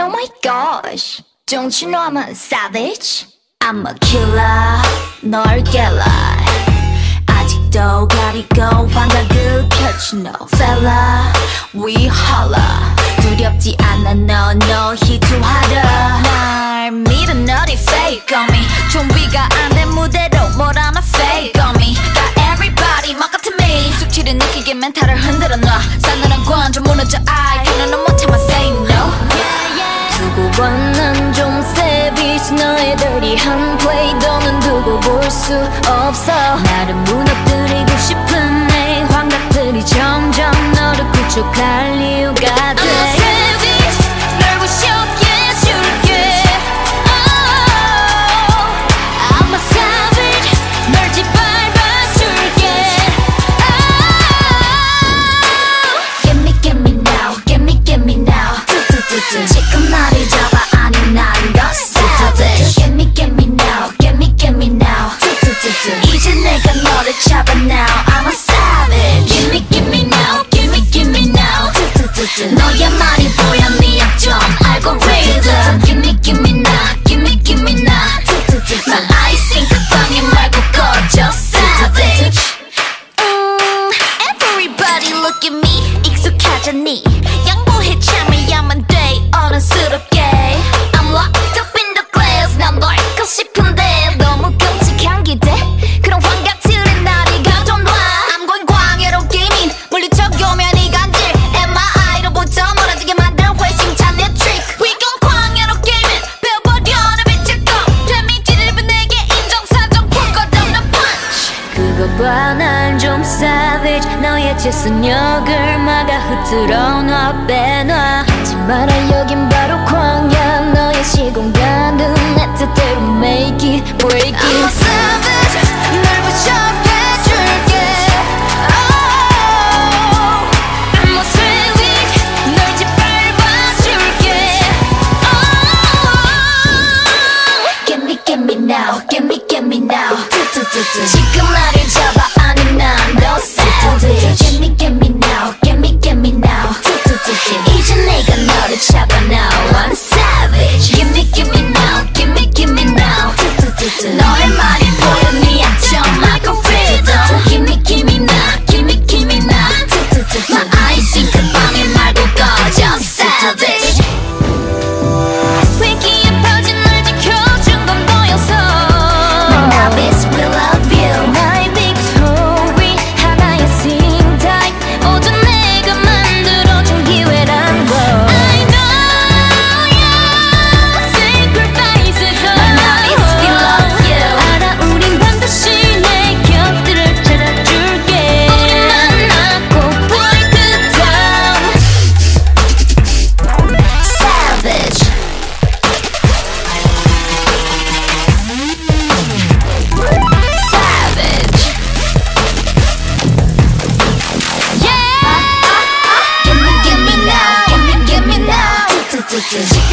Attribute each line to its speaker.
Speaker 1: Oh my gosh, don't you know I'm a savage? I'm a killer, 널 깰라. 아직도 가리고 환각을 펼치 no fella. We holla. 두렵지 않아 너 희투하라. 날 믿어 너리 fake on me. 준비가 안 된 무대로 뭘 하나 fake on me. Got everybody 막 같은 me. 숙취를 느끼게 멘탈을 흔들어 놔. 싸늘한 관점 무너져 I can't 못 참아 say no. 두고 봐 난 좀 savage. 너의 dirty한 play 너는 두고 볼 수 없어. 나를 무너뜨리고 싶은 내 환각들이 점점 너를 구축할 이유가 돼. I'm a savage 널 부셔게 해줄게. Oh, I'm a savage 널 짓밟아줄게. Oh, get me now, get me now. 지금 나를 잡아 아니 난 더 savage. Get me now, get me now. 이제 내가 너를 잡아 now. I'm a savage. Give me now, give me now. 너의 말이 보여 네 약점 알고리즘. Give me now, give me now. 난 아이싱 그 방에 말고 꺼져 savage. Everybody look at me. 익숙하잖니. 양보해 참아야만 돼 어른스럽게. I'm locked up in the glass. 난 널 고 싶은데 너무 끔찍한 기대. 그런 환각들의 날이 가져놔. I'm going 광야로 게이밍. 물리적이오면 이 간질 MRI로부터 멀어지게 만든 회심찬 내 트릭. We gon' 광야로 게이밍. 배워버려 내 빛을 꺼. 데미지를 분 내게 인정사정 풀 것 없는 punch. 그거 봐 난 좀 savage. 너의 재선역을 막아 흐트러 놔 빼놔. 하지 마라 여긴 바로 광야. 너의 시공간은 내 뜻대로 make it break it. I'm a savage 널 부셔해줄게. Oh, I'm a savage 널 짓밟아줄게. Oh, get me now, get me now. 지금 나를 잡아 아니 난 더 savage. Get me now, get me now. 이제 내가 너를 잡아 now. I'm savage. Give me now, give me now. 너의 말이 보여 네 약점 algorithm. Give me now, give me now. 난 아이싱 그 방에 말고 꺼져 savage. 위기에 퍼진 널 지켜준 건 너였어. My love is we love you. 나의 victory 하나의 sing type. 모두 내가 만들어준 기회란 걸. I know your sacrifices. My love is we love you. 알아 우린 반드시 내 곁들을 찾아줄게. 우리 만나고 break it down. Savage. Savage. Yeah. Give me now, give me now.